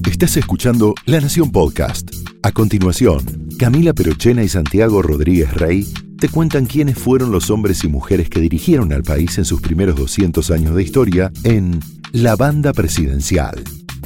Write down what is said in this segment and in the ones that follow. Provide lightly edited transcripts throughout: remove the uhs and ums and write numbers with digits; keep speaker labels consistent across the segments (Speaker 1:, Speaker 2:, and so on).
Speaker 1: Estás escuchando La Nación Podcast. A continuación, Camila Perochena y Santiago Rodríguez Rey te cuentan quiénes fueron los hombres y mujeres que dirigieron al país en sus primeros 200 años de historia en La Banda Presidencial.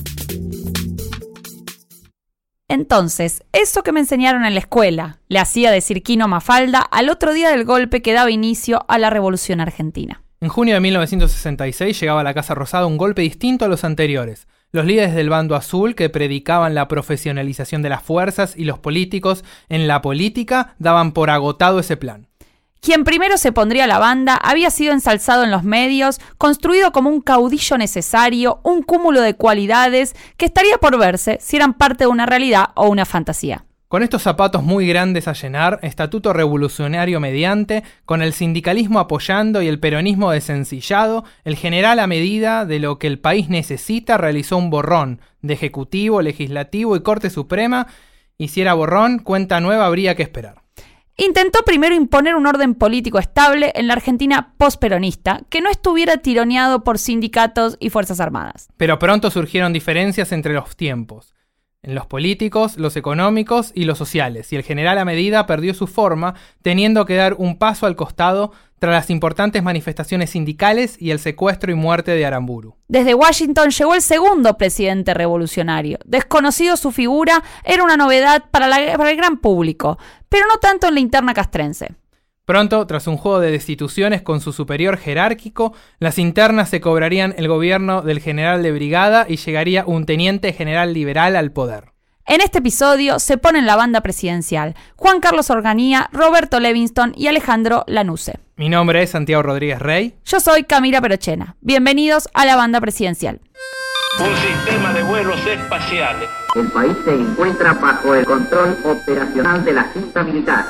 Speaker 2: Entonces, eso que me enseñaron en la escuela, le hacía decir Quino a Mafalda al otro día del golpe que daba inicio a la Revolución Argentina.
Speaker 3: En junio de 1966 llegaba a la Casa Rosada un golpe distinto a los anteriores. Los líderes del bando azul, que predicaban la profesionalización de las fuerzas, y los políticos en la política daban por agotado ese plan.
Speaker 2: Quien primero se pondría a la banda había sido ensalzado en los medios, construido como un caudillo necesario, un cúmulo de cualidades que estaría por verse si eran parte de una realidad o una fantasía.
Speaker 3: Con estos zapatos muy grandes a llenar, estatuto revolucionario mediante, con el sindicalismo apoyando y el peronismo desencillado, el general, a medida de lo que el país necesita, realizó un borrón de Ejecutivo, Legislativo y Corte Suprema, y si era borrón, cuenta nueva habría que esperar.
Speaker 2: Intentó primero imponer un orden político estable en la Argentina posperonista, que no estuviera tironeado por sindicatos y fuerzas armadas.
Speaker 3: Pero pronto surgieron diferencias entre los tiempos, en los políticos, los económicos y los sociales, y el general a medida perdió su forma, teniendo que dar un paso al costado tras las importantes manifestaciones sindicales y el secuestro y muerte de Aramburu.
Speaker 2: Desde Washington llegó el segundo presidente revolucionario. Desconocido su figura, era una novedad para el gran público, pero no tanto en la interna castrense.
Speaker 3: Pronto, tras un juego de destituciones con su superior jerárquico, las internas se cobrarían el gobierno del general de brigada y llegaría un teniente general liberal al poder.
Speaker 2: En este episodio se ponen la banda presidencial Juan Carlos Organía, Roberto Levingston y Alejandro Lanusse.
Speaker 3: Mi nombre es Santiago Rodríguez Rey.
Speaker 2: Yo soy Camila Perochena. Bienvenidos a la banda presidencial.
Speaker 4: Un sistema de vuelos espaciales.
Speaker 5: El país se encuentra bajo el control operacional de la Junta Militar.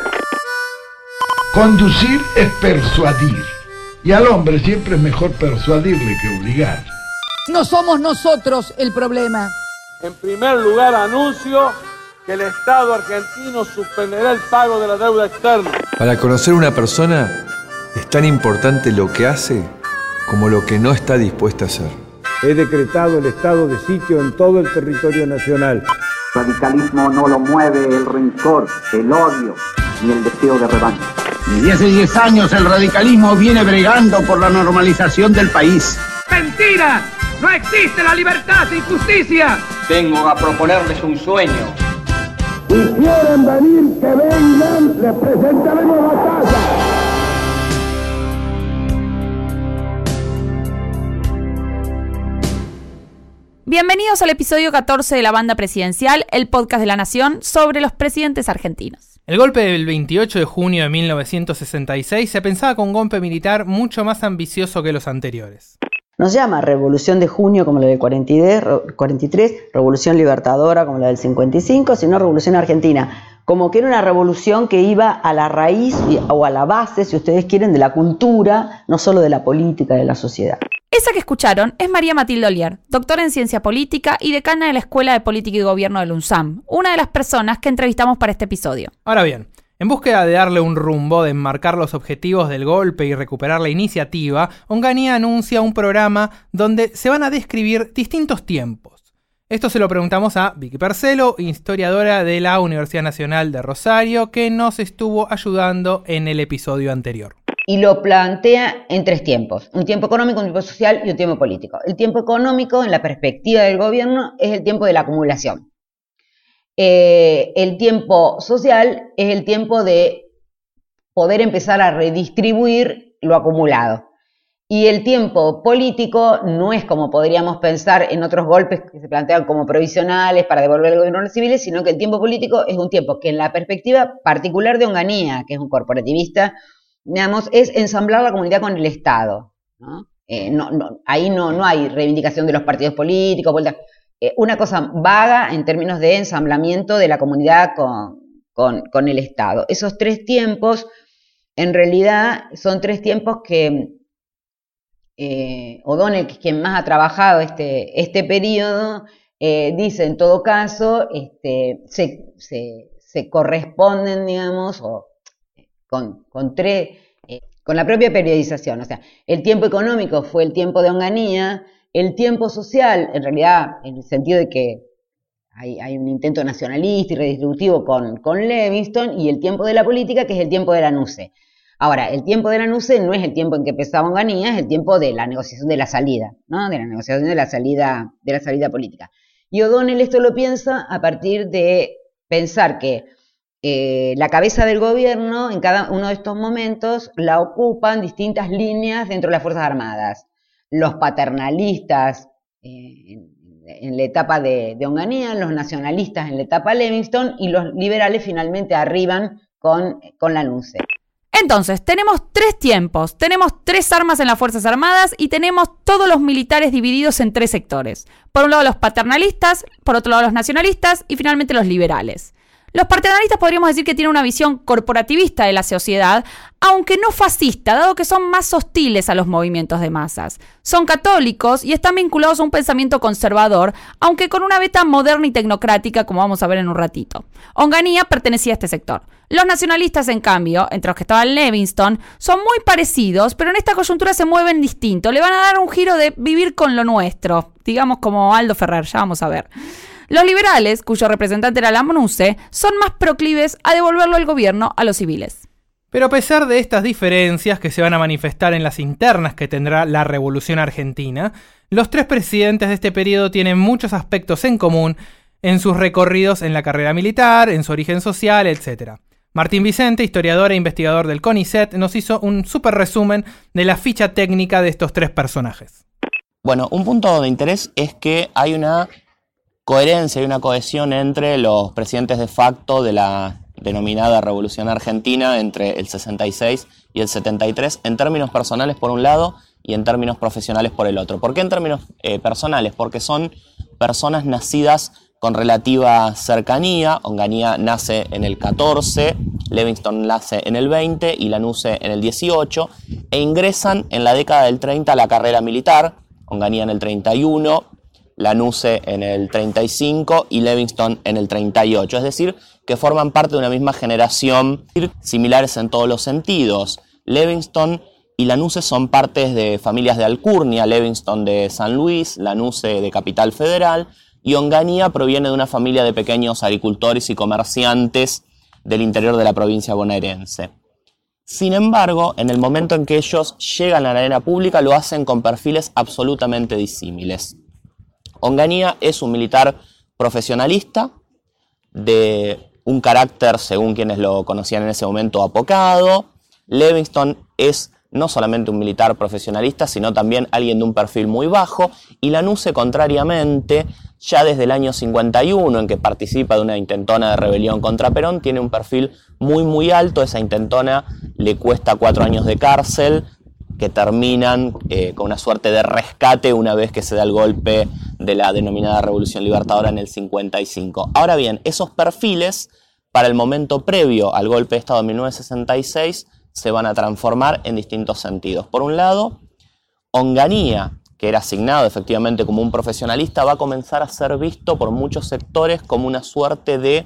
Speaker 6: Conducir es persuadir, y al hombre siempre es mejor persuadirle que obligar.
Speaker 7: No somos nosotros el problema.
Speaker 8: En primer lugar, anuncio que el Estado argentino suspenderá el pago de la deuda externa.
Speaker 9: Para conocer una persona es tan importante lo que hace como lo que no está dispuesta a hacer.
Speaker 10: He decretado el estado de sitio en todo el territorio nacional.
Speaker 5: El radicalismo no lo mueve el rencor, el odio ni el deseo de revancha.
Speaker 11: Desde hace 10 años el radicalismo viene bregando por la normalización del país.
Speaker 12: ¡Mentira! ¡No existe la libertad sin justicia!
Speaker 13: Vengo a proponerles un sueño.
Speaker 14: Si quieren venir, que vengan, les presentaremos batalla.
Speaker 2: Bienvenidos al episodio 14 de La Banda Presidencial, el podcast de La Nación sobre los presidentes argentinos.
Speaker 3: El golpe del 28 de junio de 1966 se pensaba con un golpe militar mucho más ambicioso que los anteriores.
Speaker 15: No se llama Revolución de Junio como la del 43, Revolución Libertadora como la del 55, sino Revolución Argentina. Como que era una revolución que iba a la raíz o a la base, si ustedes quieren, de la cultura, no solo de la política, de la sociedad.
Speaker 2: Esa que escucharon es María Matilde Ollier, doctora en Ciencia Política y decana de la Escuela de Política y Gobierno del UNSAM, una de las personas que entrevistamos para este episodio.
Speaker 3: Ahora bien, en búsqueda de darle un rumbo, de enmarcar los objetivos del golpe y recuperar la iniciativa, Onganía anuncia un programa donde se van a describir distintos tiempos. Esto se lo preguntamos a Vicky Percelo, historiadora de la Universidad Nacional de Rosario, que nos estuvo ayudando en el episodio anterior.
Speaker 15: Y lo plantea en 3 tiempos, un tiempo económico, un tiempo social y un tiempo político. El tiempo económico, en la perspectiva del gobierno, es el tiempo de la acumulación. El tiempo social es el tiempo de poder empezar a redistribuir lo acumulado. Y el tiempo político no es como podríamos pensar en otros golpes que se plantean como provisionales para devolver el gobierno a los civiles, sino que el tiempo político es un tiempo que en la perspectiva particular de Onganía, que es un corporativista, digamos, es ensamblar la comunidad con el Estado, ¿no? Ahí no hay reivindicación de los partidos políticos, una cosa vaga en términos de ensamblamiento de la comunidad con el Estado. Esos 3 tiempos, en realidad, son 3 tiempos que O'Donnell, que es quien más ha trabajado este periodo, dice en todo caso, se corresponden, digamos, con la propia periodización. O sea, el tiempo económico fue el tiempo de Onganía, el tiempo social, en realidad, en el sentido de que hay un intento nacionalista y redistributivo con Levingston, y el tiempo de la política, que es el tiempo de la NUCE. Ahora, el tiempo de la NUCE no es el tiempo en que empezaba Onganía, es el tiempo de la negociación de la salida, ¿no? De la negociación de la salida política. Y O'Donnell esto lo piensa a partir de pensar que la cabeza del gobierno en cada uno de estos momentos la ocupan distintas líneas dentro de las Fuerzas Armadas. Los paternalistas en la etapa de Onganía, los nacionalistas en la etapa Levingston, y los liberales finalmente arriban con la NUCE.
Speaker 2: Entonces, tenemos 3 tiempos, tenemos 3 armas en las Fuerzas Armadas y tenemos todos los militares divididos en 3 sectores. Por un lado los paternalistas, por otro lado los nacionalistas y finalmente los liberales. Los paternalistas podríamos decir que tienen una visión corporativista de la sociedad, aunque no fascista, dado que son más hostiles a los movimientos de masas. Son católicos y están vinculados a un pensamiento conservador, aunque con una beta moderna y tecnocrática, como vamos a ver en un ratito. Onganía pertenecía a este sector. Los nacionalistas, en cambio, entre los que estaba Levingston, son muy parecidos, pero en esta coyuntura se mueven distinto. Le van a dar un giro de vivir con lo nuestro, digamos como Aldo Ferrer, ya vamos a ver. Los liberales, cuyo representante era la NUCE, son más proclives a devolverlo al gobierno a los civiles.
Speaker 3: Pero a pesar de estas diferencias que se van a manifestar en las internas que tendrá la Revolución Argentina, los 3 presidentes de este periodo tienen muchos aspectos en común en sus recorridos en la carrera militar, en su origen social, etc. Martín Vicente, historiador e investigador del CONICET, nos hizo un súper resumen de la ficha técnica de estos 3 personajes.
Speaker 16: Bueno, un punto de interés es que hay una coherencia y una cohesión entre los presidentes de facto de la denominada Revolución Argentina entre el 66 y el 73, en términos personales por un lado y en términos profesionales por el otro. ¿Por qué en términos personales? Porque son personas nacidas con relativa cercanía. Onganía nace en el 14, Levingston nace en el 20 y la NUCE en el 18, e ingresan en la década del 30 a la carrera militar. Onganía en el 31, la NUCE en el 35 y Levingston en el 38. Es decir, que forman parte de una misma generación, similares en todos los sentidos. Levingston y la NUCE son partes de familias de alcurnia, Levingston de San Luis, la NUCE de Capital Federal, y Onganía proviene de una familia de pequeños agricultores y comerciantes del interior de la provincia bonaerense. Sin embargo, en el momento en que ellos llegan a la arena pública, lo hacen con perfiles absolutamente disímiles. Onganía es un militar profesionalista, de un carácter, según quienes lo conocían en ese momento, apocado. Levingston es no solamente un militar profesionalista, sino también alguien de un perfil muy bajo. Y la NUCE, contrariamente, ya desde el año 51, en que participa de una intentona de rebelión contra Perón, tiene un perfil muy alto. Esa intentona le cuesta 4 años de cárcel, que terminan con una suerte de rescate una vez que se da el golpe de la denominada Revolución Libertadora en el 55. Ahora bien, esos perfiles, para el momento previo al golpe de Estado de 1966, se van a transformar en distintos sentidos. Por un lado, Onganía, que era asignado efectivamente como un profesionalista, va a comenzar a ser visto por muchos sectores como una suerte de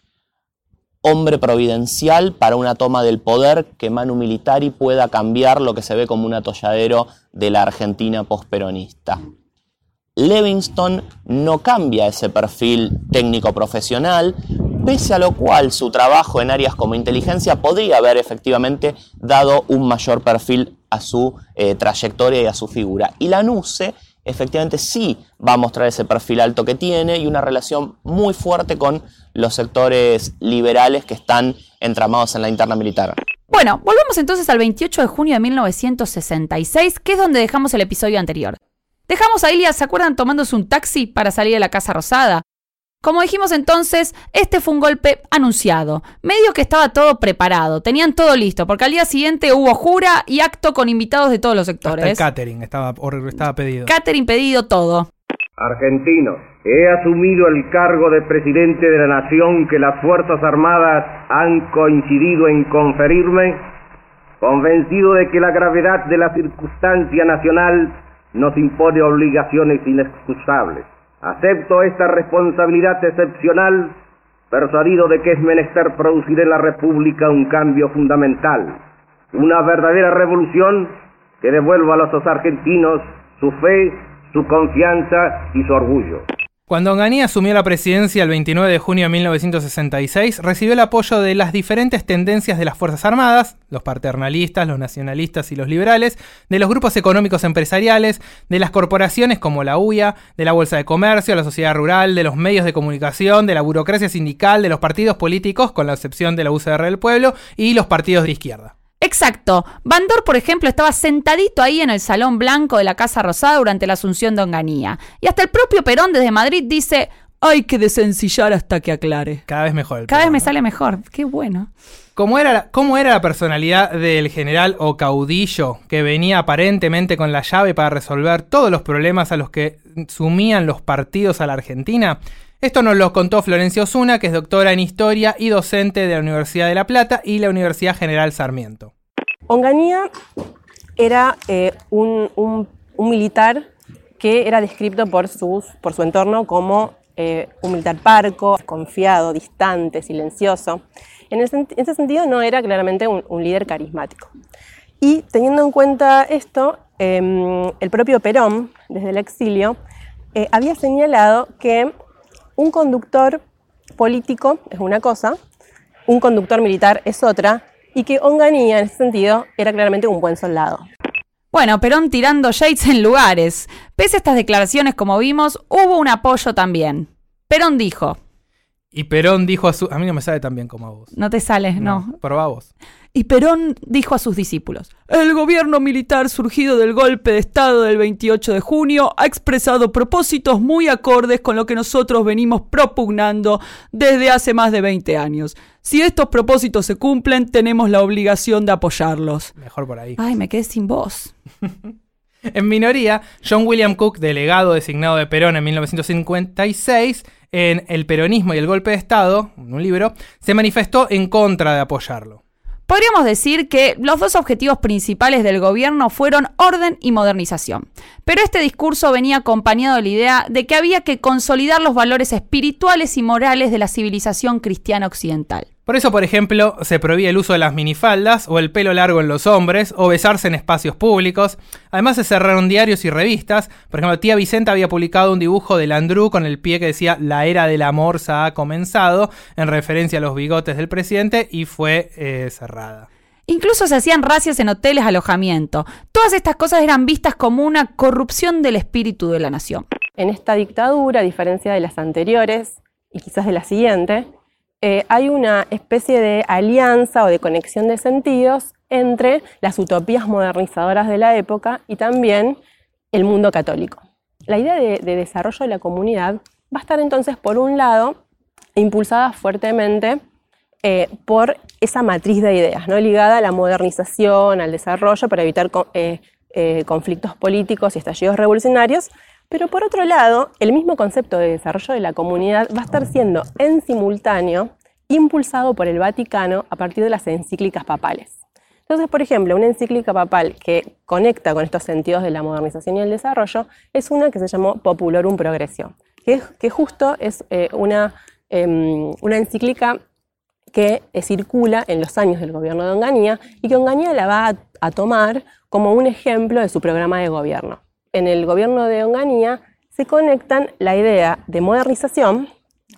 Speaker 16: hombre providencial para una toma del poder que Manu Militari pueda cambiar lo que se ve como un atolladero de la Argentina posperonista. Levingston no cambia ese perfil técnico-profesional, pese a lo cual su trabajo en áreas como inteligencia podría haber efectivamente dado un mayor perfil a su trayectoria y a su figura. Y la NUCE efectivamente sí va a mostrar ese perfil alto que tiene y una relación muy fuerte con los sectores liberales que están entramados en la interna militar.
Speaker 2: Bueno, volvemos entonces al 28 de junio de 1966, que es donde dejamos el episodio anterior. Dejamos a Ilia, ¿se acuerdan?, tomándose un taxi para salir de la Casa Rosada. Como dijimos entonces, este fue un golpe anunciado. Medio que estaba todo preparado, tenían todo listo, porque al día siguiente hubo jura y acto con invitados de todos los sectores.
Speaker 3: Hasta el catering estaba pedido.
Speaker 2: Catering pedido, todo.
Speaker 17: Argentinos, he asumido el cargo de presidente de la nación que las Fuerzas Armadas han coincidido en conferirme, convencido de que la gravedad de la circunstancia nacional nos impone obligaciones inexcusables. Acepto esta responsabilidad excepcional, persuadido de que es menester producir en la República un cambio fundamental, una verdadera revolución que que devuelva a los argentinos su fe, su confianza y su orgullo.
Speaker 3: Cuando Onganía asumió la presidencia el 29 de junio de 1966, recibió el apoyo de las diferentes tendencias de las Fuerzas Armadas, los paternalistas, los nacionalistas y los liberales, de los grupos económicos empresariales, de las corporaciones como la UIA, de la Bolsa de Comercio, la sociedad rural, de los medios de comunicación, de la burocracia sindical, de los partidos políticos, con la excepción de la UCR del Pueblo, y los partidos de izquierda.
Speaker 2: Exacto. Bandor, por ejemplo, estaba sentadito ahí en el Salón Blanco de la Casa Rosada durante la asunción de Onganía. Y hasta el propio Perón desde Madrid dice: hay que desencillar hasta que aclare.
Speaker 3: Cada vez mejor.
Speaker 2: Cada vez me sale mejor. Qué bueno.
Speaker 3: ¿Cómo era la personalidad del general o caudillo que venía aparentemente con la llave para resolver todos los problemas a los que sumían los partidos a la Argentina? Esto nos lo contó Florencia Osuna, que es doctora en Historia y docente de la Universidad de La Plata y la Universidad General Sarmiento.
Speaker 18: Onganía era un militar que era descrito por su entorno como un militar parco, confiado, distante, silencioso. En ese sentido no era claramente un líder carismático. Y teniendo en cuenta esto, el propio Perón, desde el exilio, había señalado que un conductor político es una cosa, un conductor militar es otra, y que Onganía, en ese sentido, era claramente un buen soldado.
Speaker 2: Bueno, Perón tirando shades en lugares. Pese a estas declaraciones, como vimos, hubo un apoyo también. Perón dijo...
Speaker 3: Y Perón dijo a mí no me sale tan bien como a vos.
Speaker 2: No te sale, no.
Speaker 3: Probá vos.
Speaker 2: Y Perón dijo a sus discípulos: el gobierno militar surgido del golpe de Estado del 28 de junio ha expresado propósitos muy acordes con lo que nosotros venimos propugnando desde hace más de 20 años. Si estos propósitos se cumplen, tenemos la obligación de apoyarlos.
Speaker 3: Mejor por ahí.
Speaker 2: Ay, me quedé sin voz.
Speaker 3: En minoría, John William Cook, delegado designado de Perón en 1956, en El peronismo y el golpe de Estado, en un libro, se manifestó en contra de apoyarlo.
Speaker 2: Podríamos decir que los dos objetivos principales del gobierno fueron orden y modernización. Pero este discurso venía acompañado de la idea de que había que consolidar los valores espirituales y morales de la civilización cristiana occidental.
Speaker 3: Por eso, por ejemplo, se prohibía el uso de las minifaldas o el pelo largo en los hombres o besarse en espacios públicos. Además se cerraron diarios y revistas. Por ejemplo, Tía Vicenta había publicado un dibujo de Landru con el pie que decía "La era del amor se ha comenzado", en referencia a los bigotes del presidente, y fue cerrada.
Speaker 2: Incluso se hacían racias en hoteles alojamiento. Todas estas cosas eran vistas como una corrupción del espíritu de la nación.
Speaker 18: En esta dictadura, a diferencia de las anteriores y quizás de la siguiente, hay una especie de alianza o de conexión de sentidos entre las utopías modernizadoras de la época y también el mundo católico. La idea de desarrollo de la comunidad va a estar entonces, por un lado, impulsada fuertemente por esa matriz de ideas, ¿no? Ligada a la modernización, al desarrollo, para evitar conflictos políticos y estallidos revolucionarios. Pero por otro lado, el mismo concepto de desarrollo de la comunidad va a estar siendo en simultáneo impulsado por el Vaticano a partir de las encíclicas papales. Entonces, por ejemplo, una encíclica papal que conecta con estos sentidos de la modernización y el desarrollo es una que se llamó Populorum Progressio, que justo es una encíclica que circula en los años del gobierno de Onganía y que Onganía la va a tomar como un ejemplo de su programa de gobierno. En el gobierno de Onganía se conectan la idea de modernización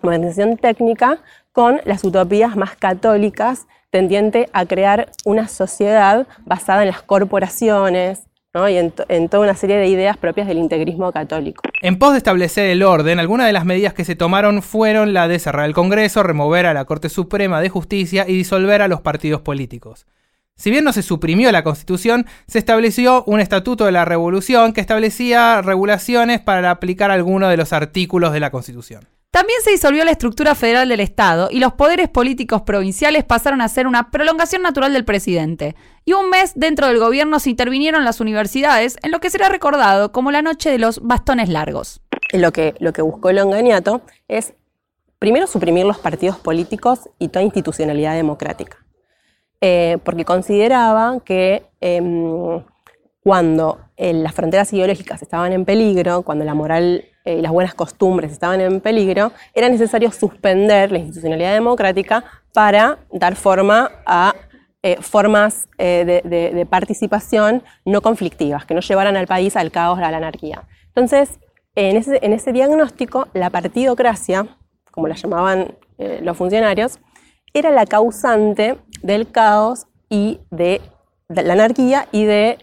Speaker 18: técnica, con las utopías más católicas, tendiente a crear una sociedad basada en las corporaciones, ¿no? Y en toda una serie de ideas propias del integrismo católico.
Speaker 3: En pos de establecer el orden, algunas de las medidas que se tomaron fueron la de cerrar el Congreso, remover a la Corte Suprema de Justicia y disolver a los partidos políticos. Si bien no se suprimió la Constitución, se estableció un Estatuto de la Revolución que establecía regulaciones para aplicar algunos de los artículos de la Constitución.
Speaker 2: También se disolvió la estructura federal del Estado y los poderes políticos provinciales pasaron a ser una prolongación natural del presidente. Y un mes dentro del gobierno se intervinieron las universidades en lo que será recordado como la noche de los bastones largos.
Speaker 18: Lo que buscó el onganiato es, primero, suprimir los partidos políticos y toda institucionalidad democrática. Porque consideraba que cuando las fronteras ideológicas estaban en peligro, cuando la moral y las buenas costumbres estaban en peligro, era necesario suspender la institucionalidad democrática para dar forma a formas de participación no conflictivas, que no llevaran al país al caos, a la anarquía. Entonces, En ese diagnóstico, la partidocracia, como la llamaban los funcionarios, era la causante del caos y de la anarquía y de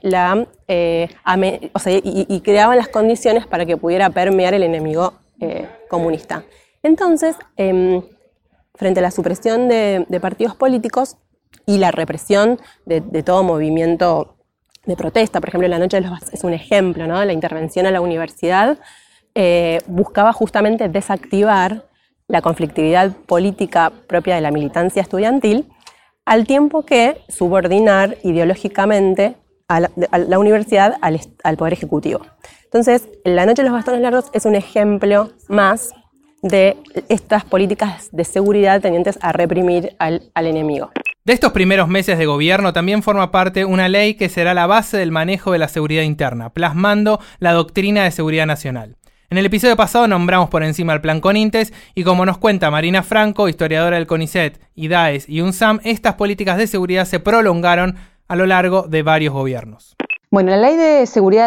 Speaker 18: y creaban las condiciones para que pudiera permear el enemigo comunista. Entonces, frente a la supresión de partidos políticos y la represión de todo movimiento de protesta, por ejemplo, la Noche de los Bastones es un ejemplo, ¿no? La intervención a la universidad buscaba justamente desactivar la conflictividad política propia de la militancia estudiantil, al tiempo que subordinar ideológicamente a la universidad al Poder Ejecutivo. Entonces, la Noche de los Bastones Largos es un ejemplo más de estas políticas de seguridad tendientes a reprimir al enemigo.
Speaker 3: De estos primeros meses de gobierno también forma parte una ley que será la base del manejo de la seguridad interna, plasmando la doctrina de seguridad nacional. En el episodio pasado nombramos por encima el Plan Conintes y como nos cuenta Marina Franco, historiadora del CONICET, IDAES y UNSAM, estas políticas de seguridad se prolongaron a lo largo de varios gobiernos.
Speaker 19: Bueno, la Ley de Seguridad de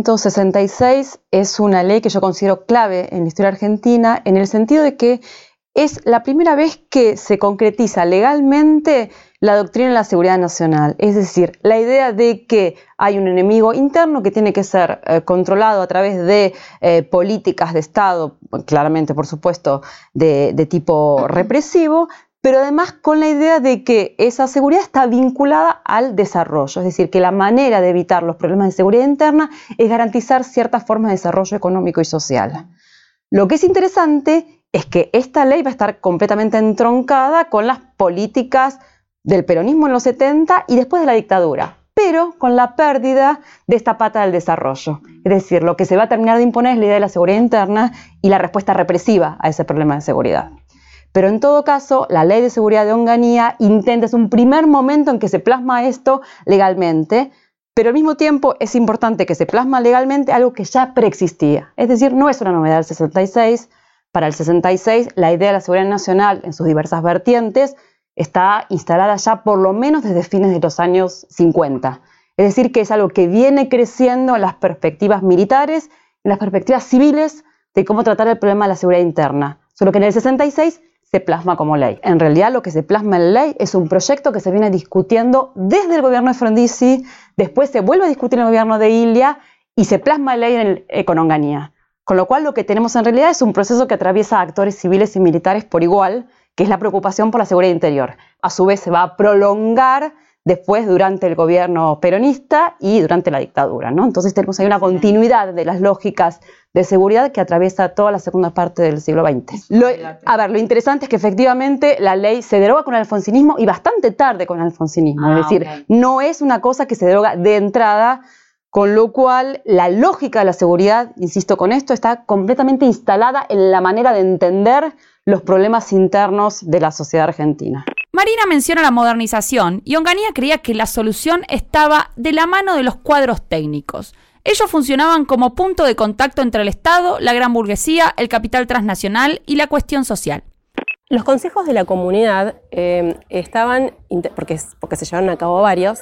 Speaker 19: 1966 es una ley que yo considero clave en la historia argentina en el sentido de que es la primera vez que se concretiza legalmente la doctrina de la seguridad nacional, es decir, la idea de que hay un enemigo interno que tiene que ser controlado a través de políticas de Estado, claramente, por supuesto, de tipo represivo, pero además con la idea de que esa seguridad está vinculada al desarrollo, es decir, que la manera de evitar los problemas de seguridad interna es garantizar ciertas formas de desarrollo económico y social. Lo que es interesante es que esta ley va a estar completamente entroncada con las políticas del peronismo en los 70 y después de la dictadura, pero con la pérdida de esta pata del desarrollo. Es decir, lo que se va a terminar de imponer es la idea de la seguridad interna y la respuesta represiva a ese problema de seguridad. Pero en todo caso, la Ley de Seguridad de Onganía es un primer momento en que se plasma esto legalmente, pero al mismo tiempo es importante que se plasma legalmente algo que ya preexistía. Es decir, no es una novedad del 66. Para el 66, la idea de la seguridad nacional en sus diversas vertientes está instalada ya por lo menos desde fines de los años 50. Es decir, que es algo que viene creciendo en las perspectivas militares, en las perspectivas civiles de cómo tratar el problema de la seguridad interna. Solo que en el 66 se plasma como ley. En realidad lo que se plasma en ley es un proyecto que se viene discutiendo desde el gobierno de Frondizi, después se vuelve a discutir en el gobierno de Ilia y se plasma en ley con Onganía. Con lo cual lo que tenemos en realidad es un proceso que atraviesa a actores civiles y militares por igual, que es la preocupación por la seguridad interior. A su vez se va a prolongar después durante el gobierno peronista y durante la dictadura, ¿no? Entonces tenemos ahí una continuidad de las lógicas de seguridad que atraviesa toda la segunda parte del siglo XX. Lo interesante es que efectivamente la ley se deroga con el alfonsinismo y bastante tarde con el alfonsinismo. Es decir, no es una cosa que se deroga de entrada, con lo cual la lógica de la seguridad, insisto con esto, está completamente instalada en la manera de entender los problemas internos de la sociedad argentina.
Speaker 2: Marina menciona la modernización y Onganía creía que la solución estaba de la mano de los cuadros técnicos. Ellos funcionaban como punto de contacto entre el Estado, la gran burguesía, el capital transnacional y la cuestión social.
Speaker 18: Los consejos de la comunidad estaban, porque se llevaron a cabo varios,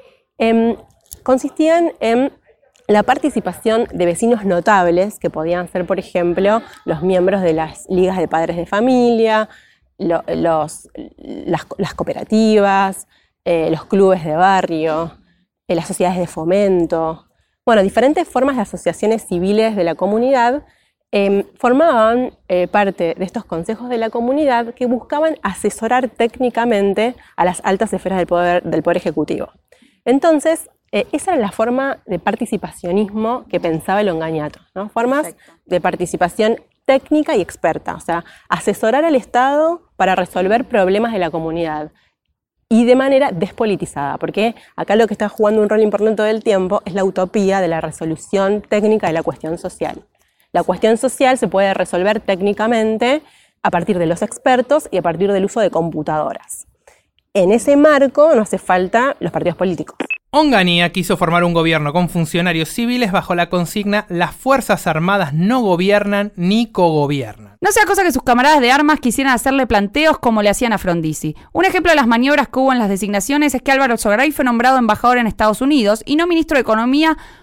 Speaker 18: consistían en la participación de vecinos notables, que podían ser, por ejemplo, los miembros de las ligas de padres de familia, las cooperativas, los clubes de barrio, las sociedades de fomento. Bueno, diferentes formas de asociaciones civiles de la comunidad formaban parte de estos consejos de la comunidad que buscaban asesorar técnicamente a las altas esferas del poder ejecutivo. Entonces, esa era la forma de participacionismo que pensaba el onganiato, ¿no? Formas de participación técnica y experta, o sea, asesorar al Estado para resolver problemas de la comunidad y de manera despolitizada, porque acá lo que está jugando un rol importante todo el tiempo es la utopía de la resolución técnica de la cuestión social. La cuestión social se puede resolver técnicamente a partir de los expertos y a partir del uso de computadoras. En ese marco no hace falta los partidos políticos.
Speaker 3: Onganía quiso formar un gobierno con funcionarios civiles bajo la consigna «Las Fuerzas Armadas no gobiernan ni cogobiernan».
Speaker 2: No sea cosa que sus camaradas de armas quisieran hacerle planteos como le hacían a Frondizi. Un ejemplo de las maniobras que hubo en las designaciones es que Álvaro Sogaray fue nombrado embajador en Estados Unidos y no ministro de Economía,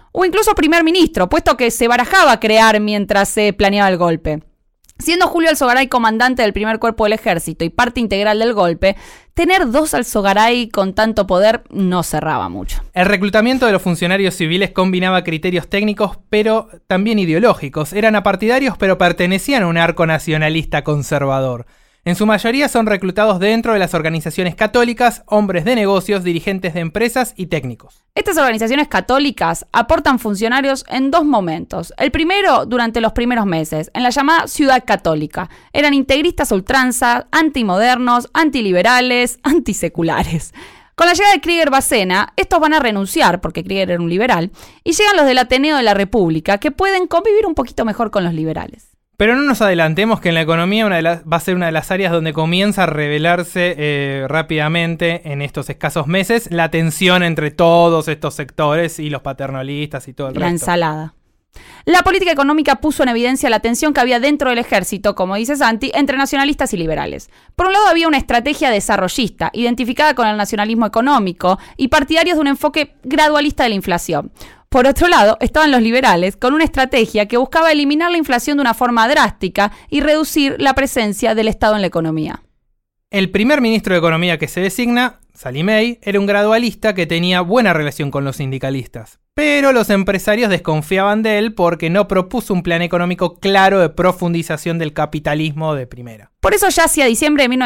Speaker 2: o incluso primer ministro, puesto que se barajaba crear mientras se planeaba el golpe. Siendo Julio Alzogaray comandante del primer cuerpo del ejército y parte integral del golpe, tener dos Alzogaray con tanto poder no cerraba mucho.
Speaker 3: El reclutamiento de los funcionarios civiles combinaba criterios técnicos, pero también ideológicos. Eran apartidarios, pero pertenecían a un arco nacionalista conservador. En su mayoría son reclutados dentro de las organizaciones católicas, hombres de negocios, dirigentes de empresas y técnicos.
Speaker 2: Estas organizaciones católicas aportan funcionarios en dos momentos. El primero, durante los primeros meses, en la llamada Ciudad Católica. Eran integristas a ultranza, antimodernos, antiliberales, antiseculares. Con la llegada de Krieger Bacena, estos van a renunciar, porque Krieger era un liberal, y llegan los del Ateneo de la República, que pueden convivir un poquito mejor con los liberales.
Speaker 3: Pero no nos adelantemos que en la economía va a ser una de las áreas donde comienza a revelarse rápidamente en estos escasos meses la tensión entre todos estos sectores y los paternalistas y todo el resto.
Speaker 2: La ensalada. La política económica puso en evidencia la tensión que había dentro del ejército, como dice Santi, entre nacionalistas y liberales. Por un lado había una estrategia desarrollista, identificada con el nacionalismo económico, y partidarios de un enfoque gradualista de la inflación. Por otro lado, estaban los liberales, con una estrategia que buscaba eliminar la inflación de una forma drástica y reducir la presencia del Estado en la economía.
Speaker 3: El primer ministro de Economía que se designa, Sallie Mae, era un gradualista que tenía buena relación con los sindicalistas. Pero los empresarios desconfiaban de él porque no propuso un plan económico claro de profundización del capitalismo de primera.
Speaker 2: Por eso ya hacia diciembre de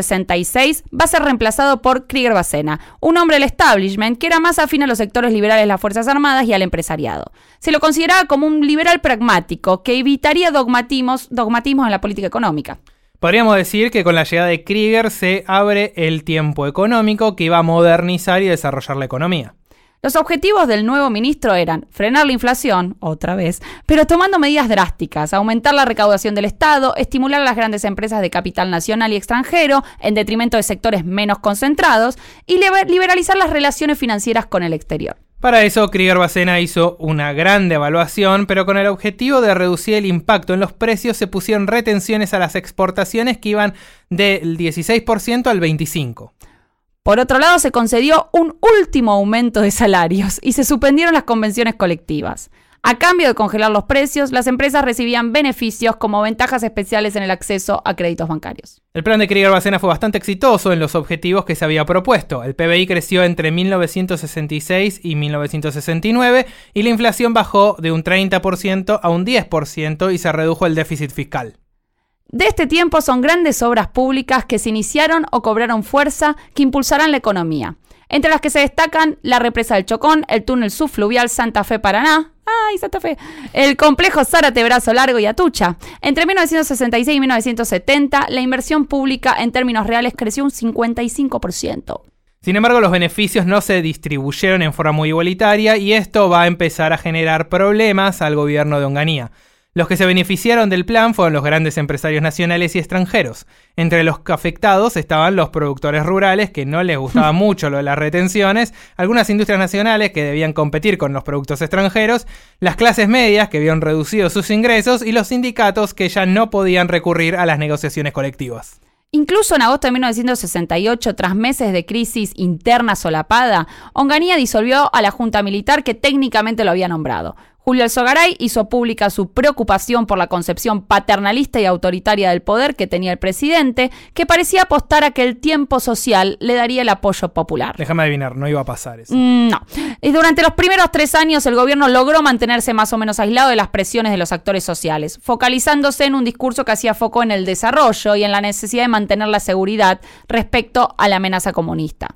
Speaker 2: 1966 va a ser reemplazado por Krieger Bacena, un hombre del establishment que era más afín a los sectores liberales de las Fuerzas Armadas y al empresariado. Se lo consideraba como un liberal pragmático que evitaría dogmatismos en la política económica.
Speaker 3: Podríamos decir que con la llegada de Krieger se abre el tiempo económico que iba a modernizar y desarrollar la economía.
Speaker 2: Los objetivos del nuevo ministro eran frenar la inflación, otra vez, pero tomando medidas drásticas, aumentar la recaudación del Estado, estimular a las grandes empresas de capital nacional y extranjero, en detrimento de sectores menos concentrados, y liberalizar las relaciones financieras con el exterior.
Speaker 3: Para eso, Krieger Bacena hizo una gran evaluación, pero con el objetivo de reducir el impacto en los precios se pusieron retenciones a las exportaciones que iban del 16% al 25%.
Speaker 2: Por otro lado, se concedió un último aumento de salarios y se suspendieron las convenciones colectivas. A cambio de congelar los precios, las empresas recibían beneficios como ventajas especiales en el acceso a créditos bancarios.
Speaker 3: El plan de Krieger Bacena fue bastante exitoso en los objetivos que se había propuesto. El PBI creció entre 1966 y 1969 y la inflación bajó de un 30% a un 10% y se redujo el déficit fiscal.
Speaker 2: De este tiempo son grandes obras públicas que se iniciaron o cobraron fuerza que impulsarán la economía, entre las que se destacan la represa del Chocón, el túnel subfluvial Santa Fe-Paraná, el complejo Zárate-Brazo Largo y Atucha. Entre 1966 y 1970, la inversión pública en términos reales creció un 55%.
Speaker 3: Sin embargo, los beneficios no se distribuyeron en forma muy igualitaria y esto va a empezar a generar problemas al gobierno de Onganía. Los que se beneficiaron del plan fueron los grandes empresarios nacionales y extranjeros. Entre los afectados estaban los productores rurales, que no les gustaba mucho lo de las retenciones, algunas industrias nacionales que debían competir con los productos extranjeros, las clases medias que vieron reducidos sus ingresos y los sindicatos que ya no podían recurrir a las negociaciones colectivas.
Speaker 2: Incluso en agosto de 1968, tras meses de crisis interna solapada, Onganía disolvió a la Junta Militar que técnicamente lo había nombrado. Julio Alzogaray hizo pública su preocupación por la concepción paternalista y autoritaria del poder que tenía el presidente, que parecía apostar a que el tiempo social le daría el apoyo popular.
Speaker 3: Déjame adivinar, no iba a pasar eso.
Speaker 2: No. Y durante los primeros 3 años el gobierno logró mantenerse más o menos aislado de las presiones de los actores sociales, focalizándose en un discurso que hacía foco en el desarrollo y en la necesidad de mantener la seguridad respecto a la amenaza comunista.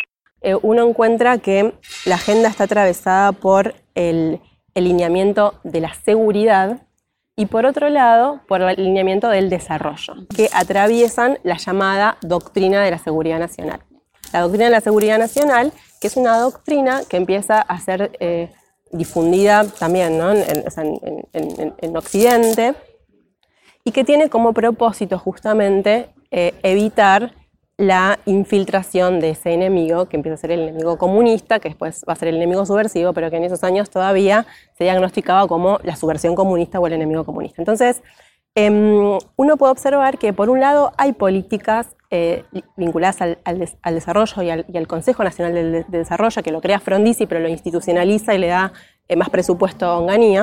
Speaker 18: Uno encuentra que la agenda está atravesada por el lineamiento de la seguridad y por otro lado por el lineamiento del desarrollo, que atraviesan la llamada doctrina de la seguridad nacional. La doctrina de la seguridad nacional, que es una doctrina que empieza a ser difundida también, ¿no? en Occidente y que tiene como propósito justamente evitar la infiltración de ese enemigo, que empieza a ser el enemigo comunista, que después va a ser el enemigo subversivo, pero que en esos años todavía se diagnosticaba como la subversión comunista o el enemigo comunista. Entonces, uno puede observar que, por un lado, hay políticas vinculadas al desarrollo y al Consejo Nacional de Desarrollo, que lo crea Frondizi, pero lo institucionaliza y le da más presupuesto a Onganía.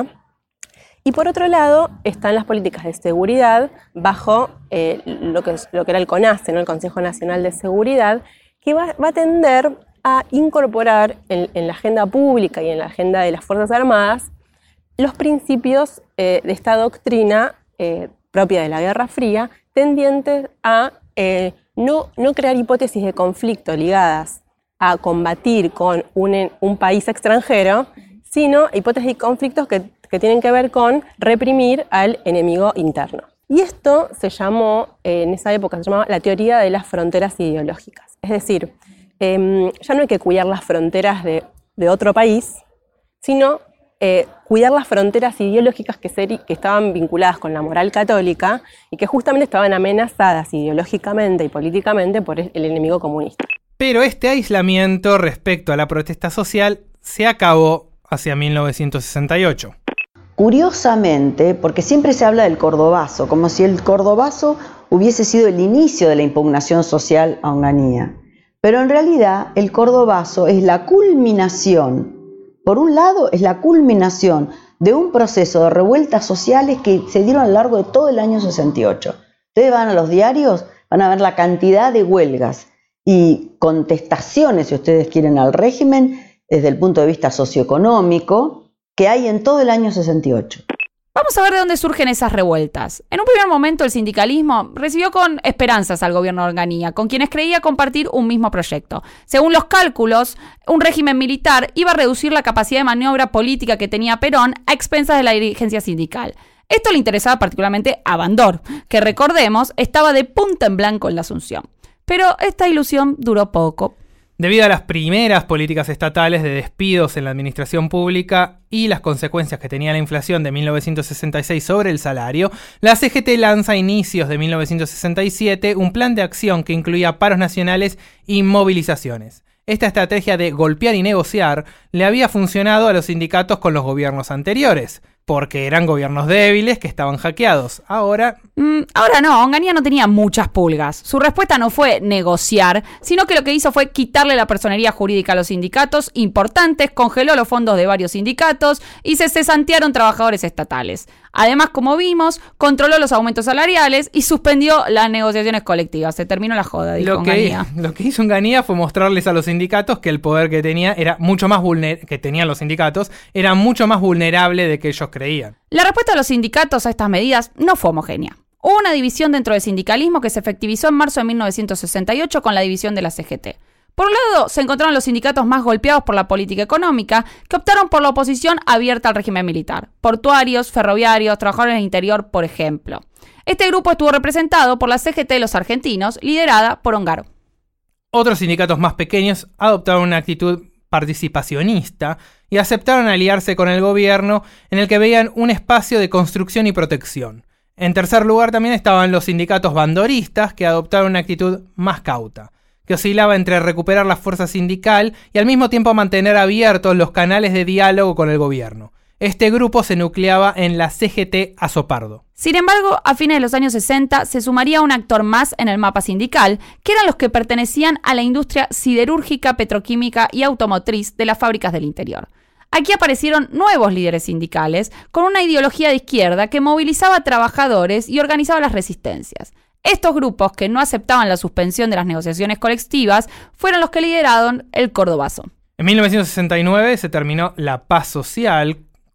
Speaker 18: Y por otro lado están las políticas de seguridad bajo lo que era el CONASE, ¿no? El Consejo Nacional de Seguridad, que va a tender a incorporar en la agenda pública y en la agenda de las Fuerzas Armadas los principios de esta doctrina propia de la Guerra Fría, tendientes a no crear hipótesis de conflicto ligadas a combatir con un país extranjero, sino hipótesis de conflictos que tienen que ver con reprimir al enemigo interno. Y esto se llamó, en esa época se llamaba la teoría de las fronteras ideológicas. Es decir, ya no hay que cuidar las fronteras de otro país, sino cuidar las fronteras ideológicas que estaban vinculadas con la moral católica y que justamente estaban amenazadas ideológicamente y políticamente por el enemigo comunista.
Speaker 3: Pero este aislamiento respecto a la protesta social se acabó hacia 1968.
Speaker 20: Curiosamente, porque siempre se habla del cordobazo, como si el cordobazo hubiese sido el inicio de la impugnación social a Onganía. Pero en realidad el cordobazo es la culminación. Por un lado, es la culminación de un proceso de revueltas sociales que se dieron a lo largo de todo el año 68. Ustedes van a los diarios, van a ver la cantidad de huelgas y contestaciones, si ustedes quieren, al régimen desde el punto de vista socioeconómico que hay en todo el año 68.
Speaker 2: Vamos a ver de dónde surgen esas revueltas. En un primer momento el sindicalismo recibió con esperanzas al gobierno de Onganía, con quienes creía compartir un mismo proyecto. Según los cálculos, un régimen militar iba a reducir la capacidad de maniobra política que tenía Perón a expensas de la dirigencia sindical. Esto le interesaba particularmente a Bandor, que recordemos estaba de punta en blanco en la Asunción. Pero esta ilusión duró poco.
Speaker 3: Debido a las primeras políticas estatales de despidos en la administración pública y las consecuencias que tenía la inflación de 1966 sobre el salario, la CGT lanza a inicios de 1967 un plan de acción que incluía paros nacionales y movilizaciones. Esta estrategia de golpear y negociar le había funcionado a los sindicatos con los gobiernos anteriores, porque eran gobiernos débiles que estaban hackeados. Ahora
Speaker 2: no, Onganía no tenía muchas pulgas. Su respuesta no fue negociar, sino que lo que hizo fue quitarle la personería jurídica a los sindicatos importantes, congeló los fondos de varios sindicatos y se cesantearon trabajadores estatales. Además, como vimos, controló los aumentos salariales y suspendió las negociaciones colectivas. Se terminó la joda, dijo Onganía.
Speaker 3: Lo que hizo Onganía fue mostrarles a los sindicatos que el poder que tenía era mucho más que tenían los sindicatos era mucho más vulnerable de que ellos creían.
Speaker 2: La respuesta de los sindicatos a estas medidas no fue homogénea. Hubo una división dentro del sindicalismo que se efectivizó en marzo de 1968 con la división de la CGT. Por un lado, se encontraron los sindicatos más golpeados por la política económica, que optaron por la oposición abierta al régimen militar. Portuarios, ferroviarios, trabajadores del interior, por ejemplo. Este grupo estuvo representado por la CGT de los argentinos, liderada por Ongaro.
Speaker 3: Otros sindicatos más pequeños adoptaron una actitud participacionista y aceptaron aliarse con el gobierno, en el que veían un espacio de construcción y protección. En tercer lugar también estaban los sindicatos bandoristas, que adoptaron una actitud más cauta, que oscilaba entre recuperar la fuerza sindical y al mismo tiempo mantener abiertos los canales de diálogo con el gobierno. Este grupo se nucleaba en la CGT Azopardo.
Speaker 2: Sin embargo, a fines de los años 60 se sumaría un actor más en el mapa sindical, que eran los que pertenecían a la industria siderúrgica, petroquímica y automotriz de las fábricas del interior. Aquí aparecieron nuevos líderes sindicales con una ideología de izquierda que movilizaba a trabajadores y organizaba las resistencias. Estos grupos, que no aceptaban la suspensión de las negociaciones colectivas, fueron los que lideraron el cordobazo.
Speaker 3: En 1969 se terminó la paz social,